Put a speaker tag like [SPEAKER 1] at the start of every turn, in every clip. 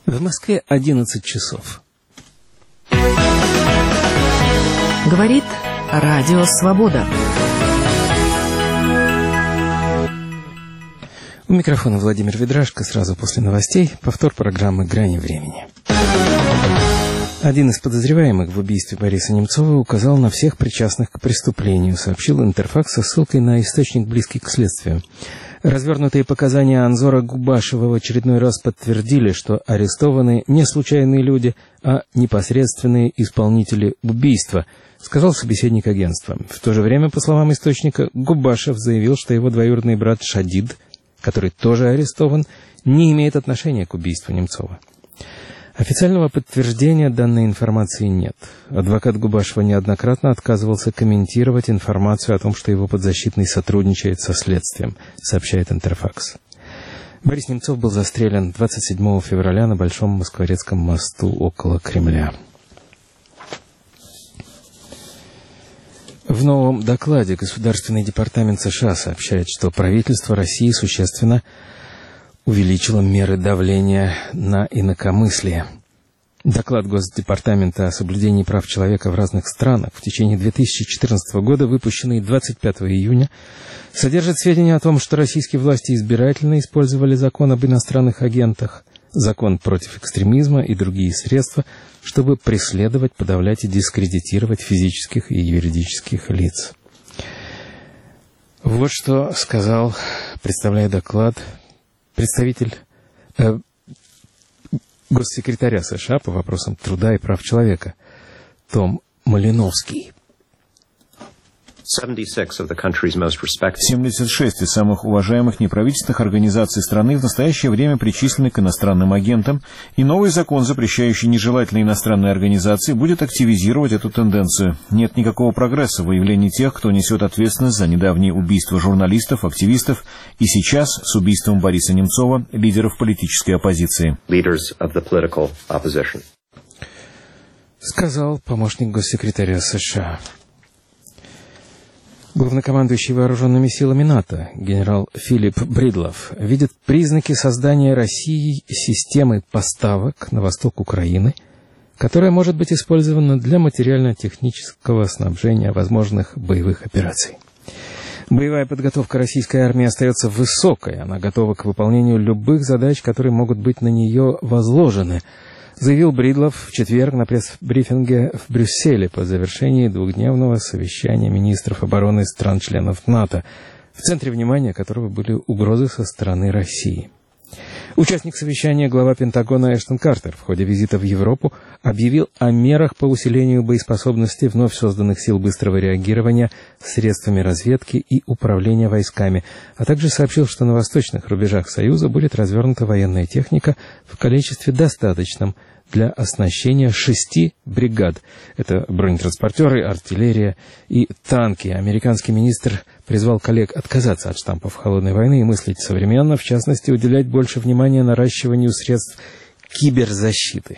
[SPEAKER 1] В Москве 11 часов.
[SPEAKER 2] Говорит Радио Свобода.
[SPEAKER 1] У микрофона Владимир Ведрашко. Сразу после новостей повтор программы «Грани времени». Один из подозреваемых в убийстве Бориса Немцова указал на всех причастных к преступлению, сообщил Интерфакс со ссылкой на источник, близкий к следствию. Развернутые показания Анзора Губашева в очередной раз подтвердили, что арестованы не случайные люди, а непосредственные исполнители убийства, сказал собеседник агентства. В то же время, по словам источника, Губашев заявил, что его двоюродный брат Шадид, который тоже арестован, не имеет отношения к убийству Немцова. Официального подтверждения данной информации нет. Адвокат Губашева неоднократно отказывался комментировать информацию о том, что его подзащитный сотрудничает со следствием, сообщает Интерфакс. Борис Немцов был застрелен 27 февраля на Большом Москворецком мосту около Кремля. В новом докладе Государственный департамент США сообщает, что правительство России существенно увеличило меры давления на инакомыслие. Доклад Госдепартамента о соблюдении прав человека в разных странах в течение 2014 года, выпущенный 25 июня, содержит сведения о том, что российские власти избирательно использовали закон об иностранных агентах, закон против экстремизма и другие средства, чтобы преследовать, подавлять и дискредитировать физических и юридических лиц. Вот что сказал, представляя доклад, представитель госсекретаря США по вопросам труда и прав человека Том Малиновский.
[SPEAKER 3] 76 из самых уважаемых неправительственных организаций страны в настоящее время причислены к иностранным агентам, и новый закон, запрещающий нежелательные иностранные организации, будет активизировать эту тенденцию. Нет никакого прогресса в выявлении тех, кто несет ответственность за недавние убийства журналистов, активистов и сейчас с убийством Бориса Немцова, лидеров политической оппозиции.
[SPEAKER 1] Сказал помощник госсекретаря США. Главнокомандующий вооруженными силами НАТО генерал Филипп Бридлов видит признаки создания Россией системы поставок на восток Украины, которая может быть использована для материально-технического снабжения возможных боевых операций. Боевая подготовка российской армии остается высокой, она готова к выполнению любых задач, которые могут быть на нее возложены, заявил Бридлов в четверг на пресс-брифинге в Брюсселе по завершении двухдневного совещания министров обороны стран-членов НАТО, в центре внимания которого были угрозы со стороны России. Участник совещания, глава Пентагона Эштон Картер, в ходе визита в Европу объявил о мерах по усилению боеспособности вновь созданных сил быстрого реагирования средствами разведки и управления войсками, а также сообщил, что на восточных рубежах Союза будет развернута военная техника в количестве достаточном для оснащения 6 бригад. Это бронетранспортеры, артиллерия и танки. Американский министр призвал коллег отказаться от штампов холодной войны и мыслить современно, в частности, уделять больше внимания наращиванию средств киберзащиты.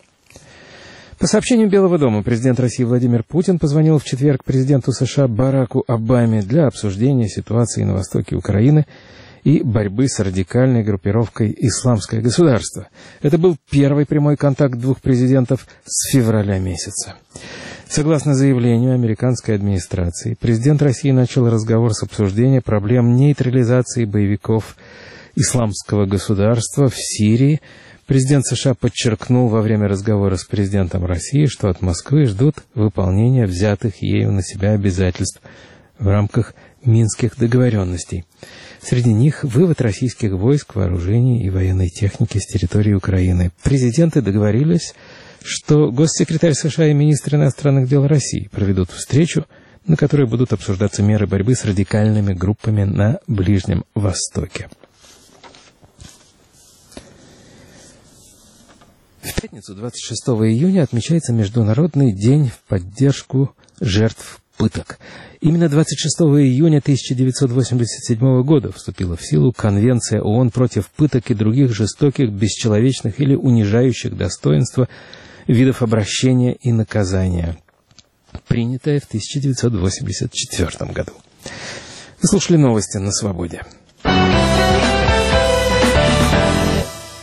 [SPEAKER 1] По сообщению Белого дома, президент России Владимир Путин позвонил в четверг президенту США Бараку Обаме для обсуждения ситуации на востоке Украины и борьбы с радикальной группировкой «Исламское государство». Это был первый прямой контакт двух президентов с февраля месяца. Согласно заявлению американской администрации, президент России начал разговор с обсуждения проблем нейтрализации боевиков «Исламского государства» в Сирии. Президент США подчеркнул во время разговора с президентом России, что от Москвы ждут выполнения взятых ею на себя обязательств в рамках Минских договоренностей. Среди них вывод российских войск, вооружений и военной техники с территории Украины. Президенты договорились, что госсекретарь США и министр иностранных дел России проведут встречу, на которой будут обсуждаться меры борьбы с радикальными группами на Ближнем Востоке. В пятницу, 26 июня, отмечается Международный день в поддержку жертв пыток. Именно 26 июня 1987 года вступила в силу Конвенция ООН против пыток и других жестоких, бесчеловечных или унижающих достоинства видов обращения и наказания, принятая в 1984 году. Вы слушали новости на Свободе.